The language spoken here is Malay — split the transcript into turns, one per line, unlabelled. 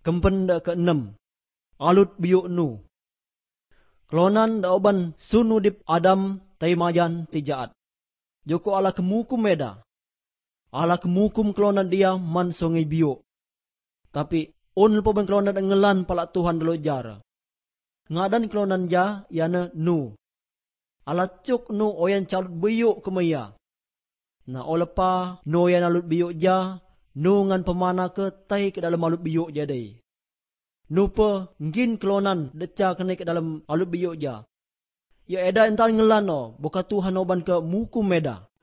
Kempen da ke-6. Alut biuk nu. Kelonan da oban sunudip Adam taimajan tijaat. Joko ala kemukum meda. Ala kemukum kelonan dia man songai biuk. Tapi un po ben kelonan ngelan pala Tuhan dalo jara. Ngadan kelonan ja yana nu. Ala cuk nu oyan calut biuk kemaya. Na olepa nu oyan alut biuk ja. Nu ngan pemana ke tai ke dalam alut biuk jadi. Nu pe ngin kelonan deca kena ke dalam alut biuk ja. Ya eda entar ngelan o. Buka Tuhan oban ke mukum meda.